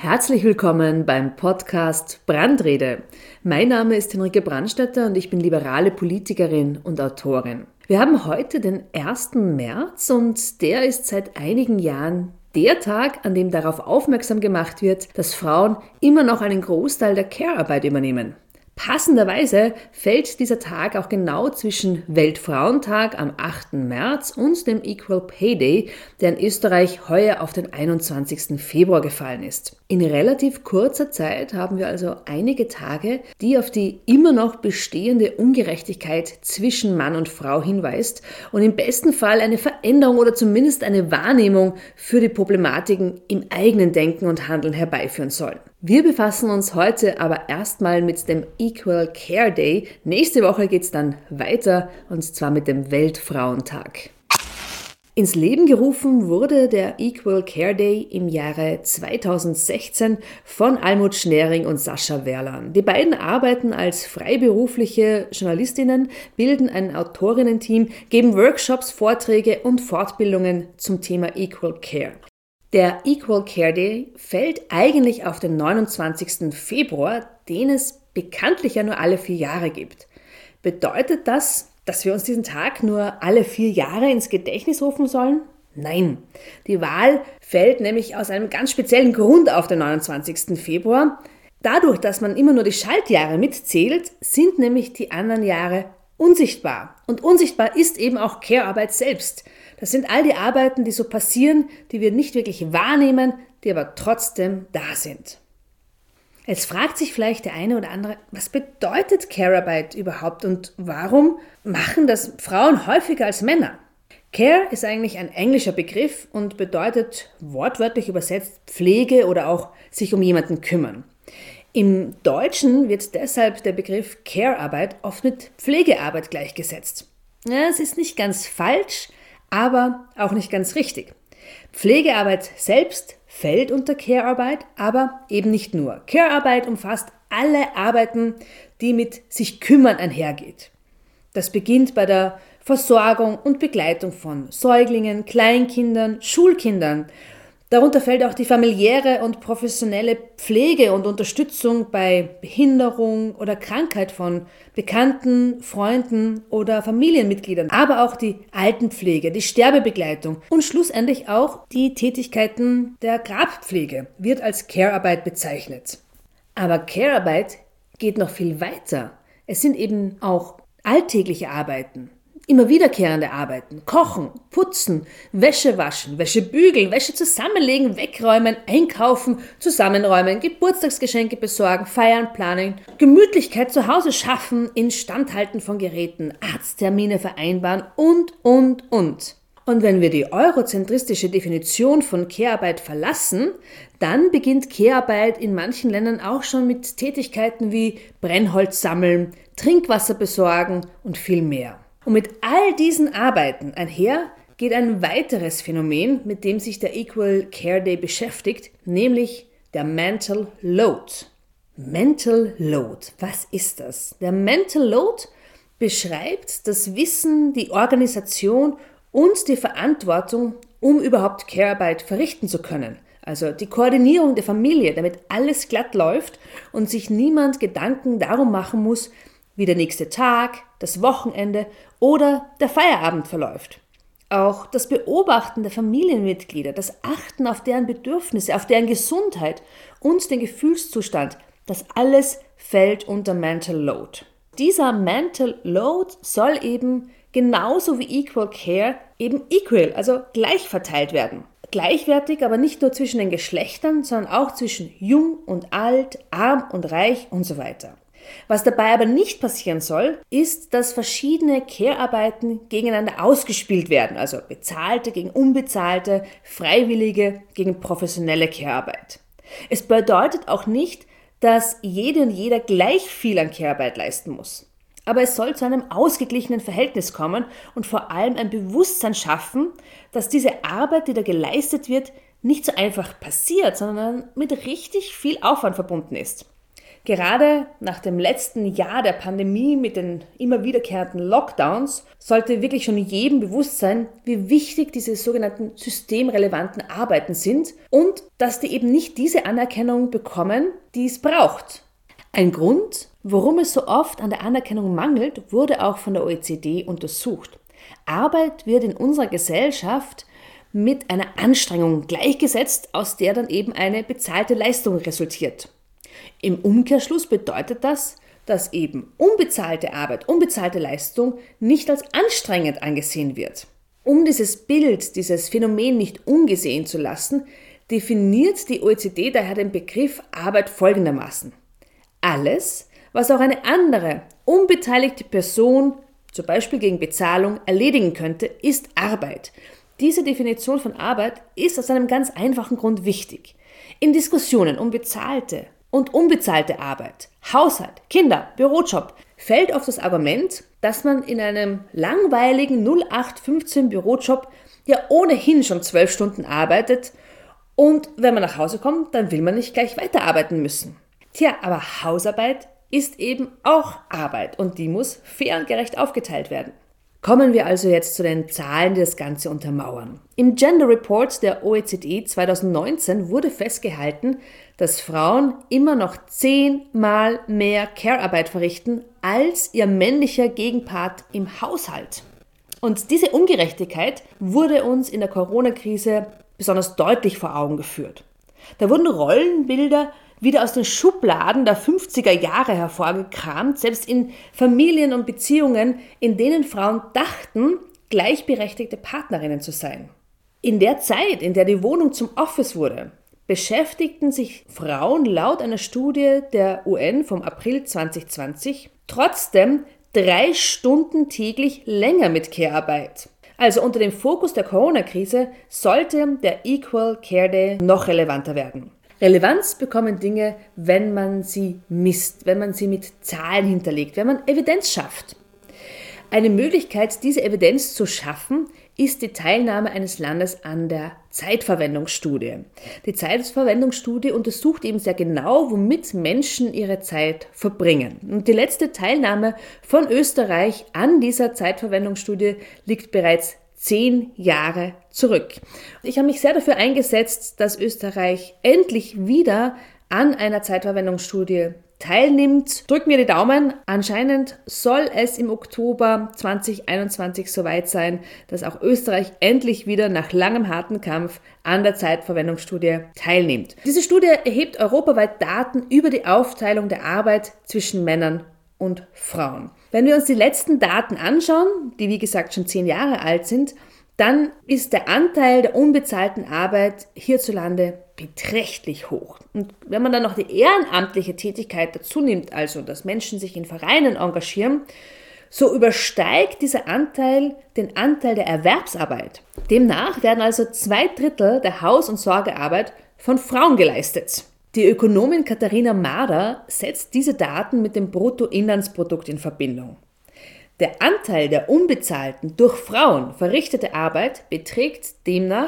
Herzlich willkommen beim Podcast Brandrede. Mein Name ist Henrike Brandstätter und ich bin liberale Politikerin und Autorin. Wir haben heute den 1. März und der ist seit einigen Jahren der Tag, an dem darauf aufmerksam gemacht wird, dass Frauen immer noch einen Großteil der Care-Arbeit übernehmen. Passenderweise fällt dieser Tag auch genau zwischen Weltfrauentag am 8. März und dem Equal Pay Day, der in Österreich heuer auf den 21. Februar gefallen ist. In relativ kurzer Zeit haben wir also einige Tage, die auf die immer noch bestehende Ungerechtigkeit zwischen Mann und Frau hinweist und im besten Fall eine Veränderung oder zumindest eine Wahrnehmung für die Problematiken im eigenen Denken und Handeln herbeiführen sollen. Wir befassen uns heute aber erstmal mit dem Equal Care Day. Nächste Woche geht's dann weiter und zwar mit dem Weltfrauentag. Ins Leben gerufen wurde der Equal Care Day im Jahre 2016 von Almut Schnering und Sascha Werlan. Die beiden arbeiten als freiberufliche Journalistinnen, bilden ein Autorinnen-Team, geben Workshops, Vorträge und Fortbildungen zum Thema Equal Care. Der Equal Care Day fällt eigentlich auf den 29. Februar, den es bekanntlich ja nur alle 4 Jahre gibt. Bedeutet das, dass wir uns diesen Tag nur alle 4 Jahre ins Gedächtnis rufen sollen? Nein, die Wahl fällt nämlich aus einem ganz speziellen Grund auf den 29. Februar. Dadurch, dass man immer nur die Schaltjahre mitzählt, sind nämlich die anderen Jahre unsichtbar. Und unsichtbar ist eben auch Care-Arbeit selbst. Das sind all die Arbeiten, die so passieren, die wir nicht wirklich wahrnehmen, die aber trotzdem da sind. Jetzt fragt sich vielleicht der eine oder andere, was bedeutet Care-Arbeit überhaupt und warum machen das Frauen häufiger als Männer? Care ist eigentlich ein englischer Begriff und bedeutet wortwörtlich übersetzt Pflege oder auch sich um jemanden kümmern. Im Deutschen wird deshalb der Begriff Care-Arbeit oft mit Pflegearbeit gleichgesetzt. Ja, es ist nicht ganz falsch, aber auch nicht ganz richtig. Pflegearbeit selbst fällt unter Care-Arbeit, aber eben nicht nur. Care-Arbeit umfasst alle Arbeiten, die mit sich kümmern einhergeht. Das beginnt bei der Versorgung und Begleitung von Säuglingen, Kleinkindern, Schulkindern. Darunter fällt auch die familiäre und professionelle Pflege und Unterstützung bei Behinderung oder Krankheit von Bekannten, Freunden oder Familienmitgliedern, aber auch die Altenpflege, die Sterbebegleitung und schlussendlich auch die Tätigkeiten der Grabpflege wird als Care-Arbeit bezeichnet. Aber Care-Arbeit geht noch viel weiter. Es sind eben auch alltägliche Arbeiten. Immer wiederkehrende Arbeiten, kochen, putzen, Wäsche waschen, Wäsche bügeln, Wäsche zusammenlegen, wegräumen, einkaufen, zusammenräumen, Geburtstagsgeschenke besorgen, feiern, planen, Gemütlichkeit zu Hause schaffen, Instandhalten von Geräten, Arzttermine vereinbaren und. Und wenn wir die eurozentristische Definition von Care-Arbeit verlassen, dann beginnt Care-Arbeit in manchen Ländern auch schon mit Tätigkeiten wie Brennholz sammeln, Trinkwasser besorgen und viel mehr. Und mit all diesen Arbeiten einher geht ein weiteres Phänomen, mit dem sich der Equal Care Day beschäftigt, nämlich der Mental Load. Mental Load, was ist das? Der Mental Load beschreibt das Wissen, die Organisation und die Verantwortung, um überhaupt Care-Arbeit verrichten zu können. Also die Koordinierung der Familie, damit alles glatt läuft und sich niemand Gedanken darum machen muss, wie der nächste Tag, das Wochenende oder der Feierabend verläuft. Auch das Beobachten der Familienmitglieder, das Achten auf deren Bedürfnisse, auf deren Gesundheit und den Gefühlszustand, das alles fällt unter Mental Load. Dieser Mental Load soll eben genauso wie Equal Care eben equal, also gleich verteilt werden. Gleichwertig, aber nicht nur zwischen den Geschlechtern, sondern auch zwischen jung und alt, arm und reich und so weiter. Was dabei aber nicht passieren soll, ist, dass verschiedene Care-Arbeiten gegeneinander ausgespielt werden, also bezahlte gegen unbezahlte, freiwillige gegen professionelle Care-Arbeit. Es bedeutet auch nicht, dass jede und jeder gleich viel an Care-Arbeit leisten muss. Aber es soll zu einem ausgeglichenen Verhältnis kommen und vor allem ein Bewusstsein schaffen, dass diese Arbeit, die da geleistet wird, nicht so einfach passiert, sondern mit richtig viel Aufwand verbunden ist. Gerade nach dem letzten Jahr der Pandemie mit den immer wiederkehrenden Lockdowns sollte wirklich schon jedem bewusst sein, wie wichtig diese sogenannten systemrelevanten Arbeiten sind und dass die eben nicht diese Anerkennung bekommen, die es braucht. Ein Grund, warum es so oft an der Anerkennung mangelt, wurde auch von der OECD untersucht. Arbeit wird in unserer Gesellschaft mit einer Anstrengung gleichgesetzt, aus der dann eben eine bezahlte Leistung resultiert. Im Umkehrschluss bedeutet das, dass eben unbezahlte Arbeit, unbezahlte Leistung nicht als anstrengend angesehen wird. Um dieses Bild, dieses Phänomen nicht ungesehen zu lassen, definiert die OECD daher den Begriff Arbeit folgendermaßen: Alles, was auch eine andere, unbeteiligte Person, zum Beispiel gegen Bezahlung, erledigen könnte, ist Arbeit. Diese Definition von Arbeit ist aus einem ganz einfachen Grund wichtig. In Diskussionen um bezahlte und unbezahlte Arbeit, Haushalt, Kinder, Bürojob fällt oft das Argument, dass man in einem langweiligen 0815 Bürojob ja ohnehin schon 12 Stunden arbeitet und wenn man nach Hause kommt, dann will man nicht gleich weiterarbeiten müssen. Tja, aber Hausarbeit ist eben auch Arbeit und die muss fair und gerecht aufgeteilt werden. Kommen wir also jetzt zu den Zahlen, die das Ganze untermauern. Im Gender Report der OECD 2019 wurde festgehalten, dass Frauen immer noch 10-mal mehr Care-Arbeit verrichten als ihr männlicher Gegenpart im Haushalt. Und diese Ungerechtigkeit wurde uns in der Corona-Krise besonders deutlich vor Augen geführt. Da wurden Rollenbilder wieder aus den Schubladen der 50er Jahre hervorgekramt, selbst in Familien und Beziehungen, in denen Frauen dachten, gleichberechtigte Partnerinnen zu sein. In der Zeit, in der die Wohnung zum Office wurde, beschäftigten sich Frauen laut einer Studie der UN vom April 2020 trotzdem 3 Stunden täglich länger mit Care-Arbeit. Also unter dem Fokus der Corona-Krise sollte der Equal Care Day noch relevanter werden. Relevanz bekommen Dinge, wenn man sie misst, wenn man sie mit Zahlen hinterlegt, wenn man Evidenz schafft. Eine Möglichkeit, diese Evidenz zu schaffen, ist die Teilnahme eines Landes an der Zeitverwendungsstudie. Die Zeitverwendungsstudie untersucht eben sehr genau, womit Menschen ihre Zeit verbringen. Und die letzte Teilnahme von Österreich an dieser Zeitverwendungsstudie liegt bereits 10 Jahre zurück. Ich habe mich sehr dafür eingesetzt, dass Österreich endlich wieder an einer Zeitverwendungsstudie teilnimmt. Drückt mir die Daumen. Anscheinend soll es im Oktober 2021 soweit sein, dass auch Österreich endlich wieder nach langem harten Kampf an der Zeitverwendungsstudie teilnimmt. Diese Studie erhebt europaweit Daten über die Aufteilung der Arbeit zwischen Männern und Frauen. Wenn wir uns die letzten Daten anschauen, die wie gesagt schon 10 Jahre alt sind, dann ist der Anteil der unbezahlten Arbeit hierzulande beträchtlich hoch. Und wenn man dann noch die ehrenamtliche Tätigkeit dazu nimmt, also dass Menschen sich in Vereinen engagieren, so übersteigt dieser Anteil den Anteil der Erwerbsarbeit. Demnach werden also 2/3 der Haus- und Sorgearbeit von Frauen geleistet. Die Ökonomin Katharina Mader setzt diese Daten mit dem Bruttoinlandsprodukt in Verbindung. Der Anteil der unbezahlten, durch Frauen verrichtete Arbeit beträgt demnach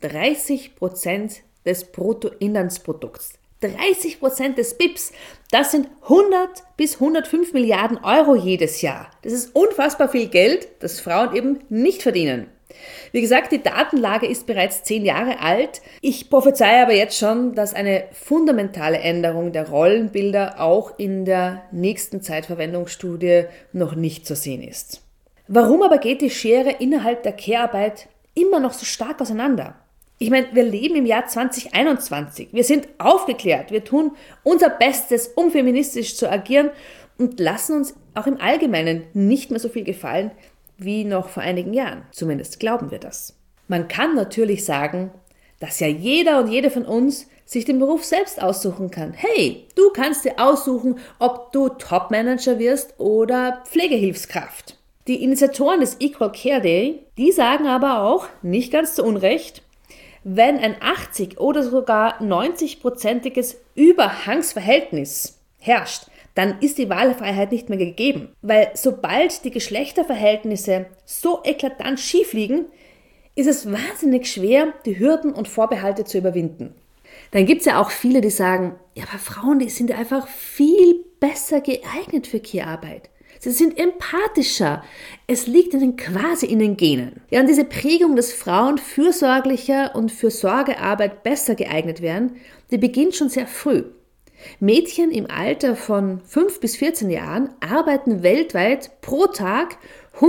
30% des Bruttoinlandsprodukts. 30% des BIPs, das sind 100 bis 105 Milliarden Euro jedes Jahr. Das ist unfassbar viel Geld, das Frauen eben nicht verdienen. Wie gesagt, die Datenlage ist bereits 10 Jahre alt. Ich prophezeie aber jetzt schon, dass eine fundamentale Änderung der Rollenbilder auch in der nächsten Zeitverwendungsstudie noch nicht zu sehen ist. Warum aber geht die Schere innerhalb der Care-Arbeit immer noch so stark auseinander? Ich meine, wir leben im Jahr 2021. Wir sind aufgeklärt. Wir tun unser Bestes, um feministisch zu agieren und lassen uns auch im Allgemeinen nicht mehr so viel gefallen wie noch vor einigen Jahren. Zumindest glauben wir das. Man kann natürlich sagen, dass ja jeder und jede von uns sich den Beruf selbst aussuchen kann. Hey, du kannst dir aussuchen, ob du Topmanager wirst oder Pflegehilfskraft. Die Initiatoren des Equal Care Day, die sagen aber auch, nicht ganz zu Unrecht, wenn ein 80 oder sogar 90-prozentiges Überhangsverhältnis herrscht, dann ist die Wahlfreiheit nicht mehr gegeben. Weil sobald die Geschlechterverhältnisse so eklatant schief liegen, ist es wahnsinnig schwer, die Hürden und Vorbehalte zu überwinden. Dann gibt es ja auch viele, die sagen, ja, aber Frauen, die sind einfach viel besser geeignet für Care-Arbeit. Sie sind empathischer. Es liegt ihnen quasi in den Genen. Ja, und diese Prägung, dass Frauen fürsorglicher und für Sorgearbeit besser geeignet werden, die beginnt schon sehr früh. Mädchen im Alter von 5 bis 14 Jahren arbeiten weltweit pro Tag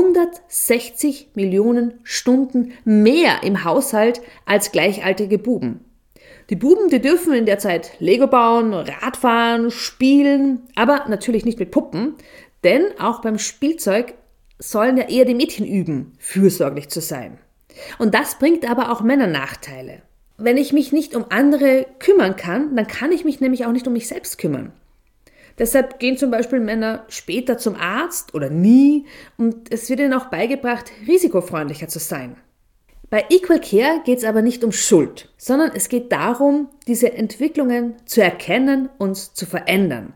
160 Millionen Stunden mehr im Haushalt als gleichaltrige Buben. Die Buben, die dürfen in der Zeit Lego bauen, Radfahren, spielen, aber natürlich nicht mit Puppen, denn auch beim Spielzeug sollen ja eher die Mädchen üben, fürsorglich zu sein. Und das bringt aber auch Männern Nachteile. Wenn ich mich nicht um andere kümmern kann, dann kann ich mich nämlich auch nicht um mich selbst kümmern. Deshalb gehen zum Beispiel Männer später zum Arzt oder nie und es wird ihnen auch beigebracht, risikofreundlicher zu sein. Bei Equal Care geht es aber nicht um Schuld, sondern es geht darum, diese Entwicklungen zu erkennen und zu verändern.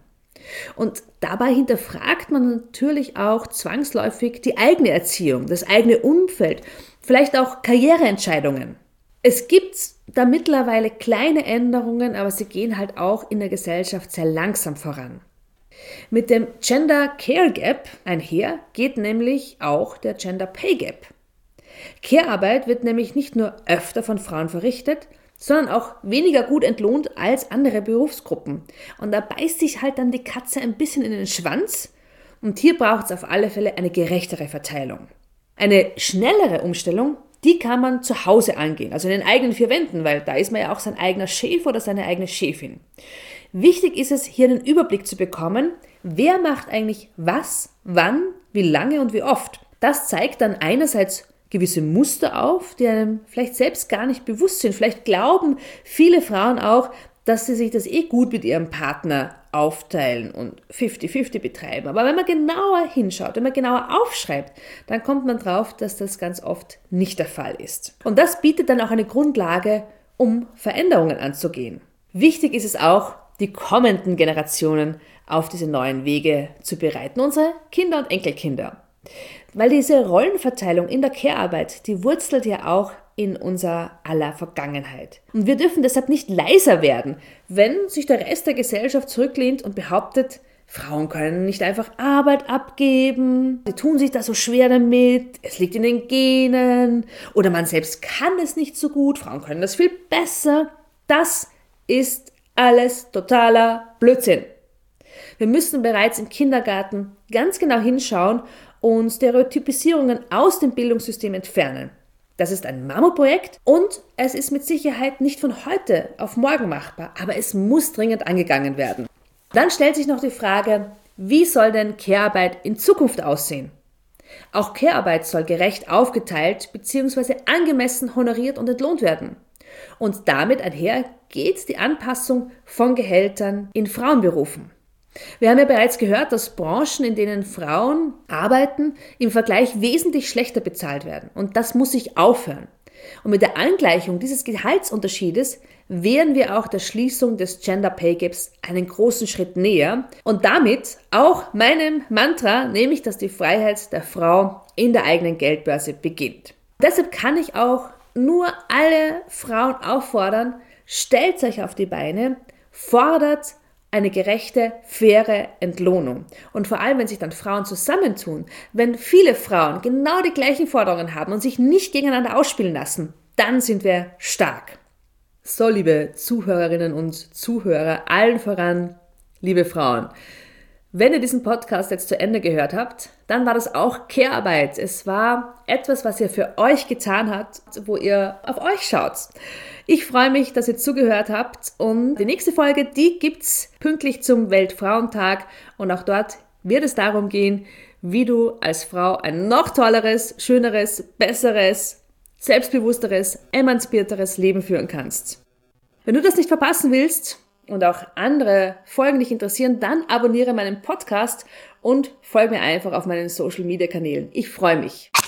Und dabei hinterfragt man natürlich auch zwangsläufig die eigene Erziehung, das eigene Umfeld, vielleicht auch Karriereentscheidungen. Es gibt da mittlerweile kleine Änderungen, aber sie gehen halt auch in der Gesellschaft sehr langsam voran. Mit dem Gender Care Gap einher geht nämlich auch der Gender Pay Gap. Care-Arbeit wird nämlich nicht nur öfter von Frauen verrichtet, sondern auch weniger gut entlohnt als andere Berufsgruppen. Und da beißt sich halt dann die Katze ein bisschen in den Schwanz und hier braucht es auf alle Fälle eine gerechtere Verteilung. Eine schnellere Umstellung, die kann man zu Hause angehen, also in den eigenen 4 Wänden, weil da ist man ja auch sein eigener Chef oder seine eigene Chefin. Wichtig ist es, hier einen Überblick zu bekommen, wer macht eigentlich was, wann, wie lange und wie oft. Das zeigt dann einerseits gewisse Muster auf, die einem vielleicht selbst gar nicht bewusst sind. Vielleicht glauben viele Frauen auch, dass sie sich das gut mit ihrem Partner aufteilen und 50-50 betreiben. Aber wenn man genauer hinschaut, wenn man genauer aufschreibt, dann kommt man drauf, dass das ganz oft nicht der Fall ist. Und das bietet dann auch eine Grundlage, um Veränderungen anzugehen. Wichtig ist es auch, die kommenden Generationen auf diese neuen Wege zu bereiten, unsere Kinder und Enkelkinder. Weil diese Rollenverteilung in der Care-Arbeit, die wurzelt ja auch in unser aller Vergangenheit. Und wir dürfen deshalb nicht leiser werden, wenn sich der Rest der Gesellschaft zurücklehnt und behauptet, Frauen können nicht einfach Arbeit abgeben, sie tun sich da so schwer damit, es liegt in den Genen oder man selbst kann es nicht so gut, Frauen können das viel besser. Das ist alles totaler Blödsinn. Wir müssen bereits im Kindergarten ganz genau hinschauen und Stereotypisierungen aus dem Bildungssystem entfernen. Das ist ein Mammutprojekt und es ist mit Sicherheit nicht von heute auf morgen machbar, aber es muss dringend angegangen werden. Dann stellt sich noch die Frage, wie soll denn Care-Arbeit in Zukunft aussehen? Auch Care-Arbeit soll gerecht aufgeteilt bzw. angemessen honoriert und entlohnt werden. Und damit einher geht die Anpassung von Gehältern in Frauenberufen. Wir haben ja bereits gehört, dass Branchen, in denen Frauen arbeiten, im Vergleich wesentlich schlechter bezahlt werden. Und das muss sich aufhören. Und mit der Angleichung dieses Gehaltsunterschiedes wären wir auch der Schließung des Gender Pay Gaps einen großen Schritt näher und damit auch meinem Mantra, nämlich dass die Freiheit der Frau in der eigenen Geldbörse beginnt. Deshalb kann ich auch nur alle Frauen auffordern, stellt euch auf die Beine, fordert eine gerechte, faire Entlohnung. Und vor allem, wenn sich dann Frauen zusammentun, wenn viele Frauen genau die gleichen Forderungen haben und sich nicht gegeneinander ausspielen lassen, dann sind wir stark. So, liebe Zuhörerinnen und Zuhörer, allen voran, liebe Frauen, wenn ihr diesen Podcast jetzt zu Ende gehört habt, dann war das auch Care-Arbeit. Es war etwas, was ihr für euch getan habt, wo ihr auf euch schaut. Ich freue mich, dass ihr zugehört habt und die nächste Folge, die gibt's pünktlich zum Weltfrauentag und auch dort wird es darum gehen, wie du als Frau ein noch tolleres, schöneres, besseres, selbstbewussteres, emanzipierteres Leben führen kannst. Wenn du das nicht verpassen willst und auch andere Folgen dich interessieren, dann abonniere meinen Podcast und folge mir einfach auf meinen Social-Media-Kanälen. Ich freue mich.